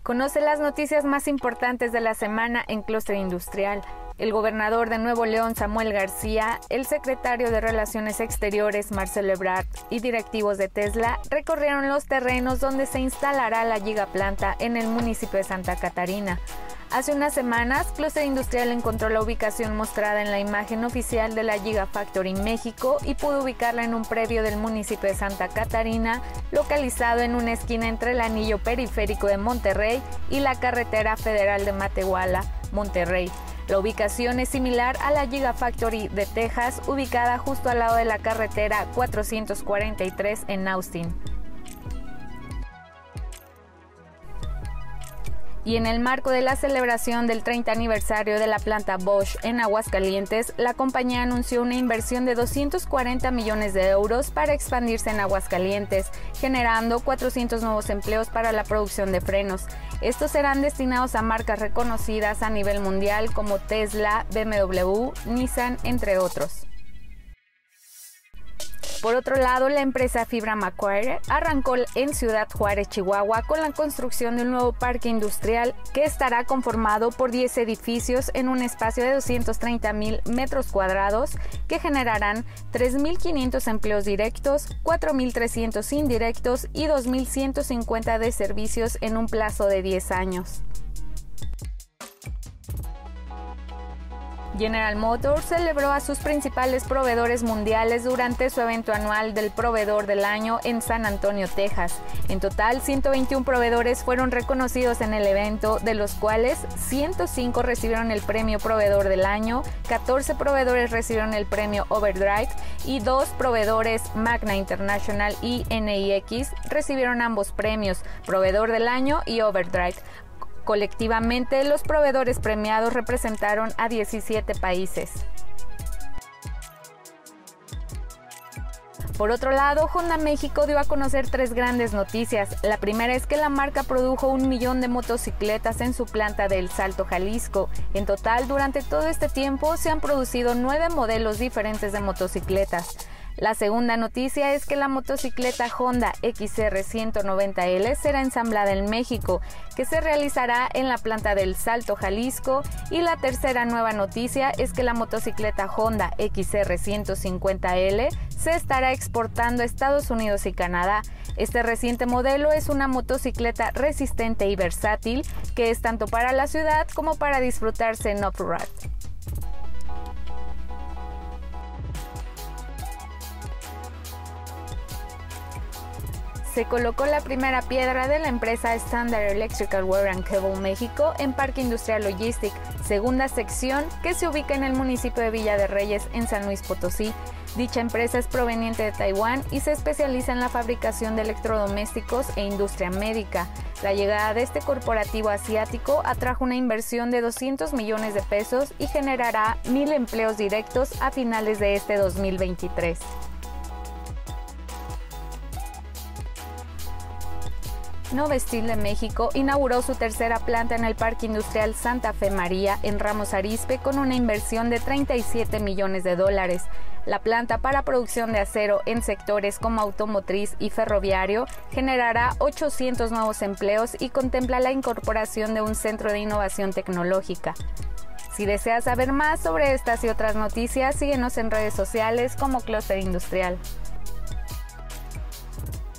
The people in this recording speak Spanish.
Conoce las noticias más importantes de la semana en Clúster Industrial. El gobernador de Nuevo León, Samuel García, el secretario de Relaciones Exteriores, Marcelo Ebrard, y directivos de Tesla recorrieron los terrenos donde se instalará la gigaplanta en el municipio de Santa Catarina. Hace unas semanas, Clúster Industrial encontró la ubicación mostrada en la imagen oficial de la Gigafactory México y pudo ubicarla en un predio del municipio de Santa Catarina, localizado en una esquina entre el anillo periférico de Monterrey y la carretera federal de Matehuala, Monterrey. La ubicación es similar a la Gigafactory de Texas, ubicada justo al lado de la carretera 443 en Austin. Y en el marco de la celebración del 30 aniversario de la planta Bosch en Aguascalientes, la compañía anunció una inversión de 240 millones de euros para expandirse en Aguascalientes, generando 400 nuevos empleos para la producción de frenos. Estos serán destinados a marcas reconocidas a nivel mundial como Tesla, BMW, Nissan, entre otros. Por otro lado, la empresa Fibra Macquarie arrancó en Ciudad Juárez, Chihuahua, con la construcción de un nuevo parque industrial que estará conformado por 10 edificios en un espacio de 230,000 metros cuadrados que generarán 3.500 empleos directos, 4.300 indirectos y 2.150 de servicios en un plazo de 10 años. General Motors celebró a sus principales proveedores mundiales durante su evento anual del Proveedor del Año en San Antonio, Texas. En total, 121 proveedores fueron reconocidos en el evento, de los cuales 105 recibieron el premio Proveedor del Año, 14 proveedores recibieron el premio Overdrive y 2 proveedores, Magna International y NIX, recibieron ambos premios, Proveedor del Año y Overdrive. Colectivamente, los proveedores premiados representaron a 17 países. Por otro lado, Honda México dio a conocer 3 grandes noticias. La primera es que la marca produjo 1 millón de motocicletas en su planta de El Salto, Jalisco. En total, durante todo este tiempo, se han producido 9 modelos diferentes de motocicletas. La segunda noticia es que la motocicleta Honda XR 190L será ensamblada en México, que se realizará en la planta del Salto, Jalisco. Y la tercera nueva noticia es que la motocicleta Honda XR 150L se estará exportando a Estados Unidos y Canadá. Este reciente modelo es una motocicleta resistente y versátil, que es tanto para la ciudad como para disfrutarse en off-road. Se colocó la primera piedra de la empresa Standard Electrical Wire and Cable México en Parque Industrial Logistic, segunda sección, que se ubica en el municipio de Villa de Reyes, en San Luis Potosí. Dicha empresa es proveniente de Taiwán y se especializa en la fabricación de electrodomésticos e industria médica. La llegada de este corporativo asiático atrajo una inversión de 200 millones de pesos y generará 1,000 empleos directos a finales de este 2023. Novestil de México inauguró su tercera planta en el Parque Industrial Santa Fe María en Ramos Arizpe con una inversión de $37 millones. La planta para producción de acero en sectores como automotriz y ferroviario generará 800 nuevos empleos y contempla la incorporación de un centro de innovación tecnológica. Si deseas saber más sobre estas y otras noticias, síguenos en redes sociales como Clúster Industrial.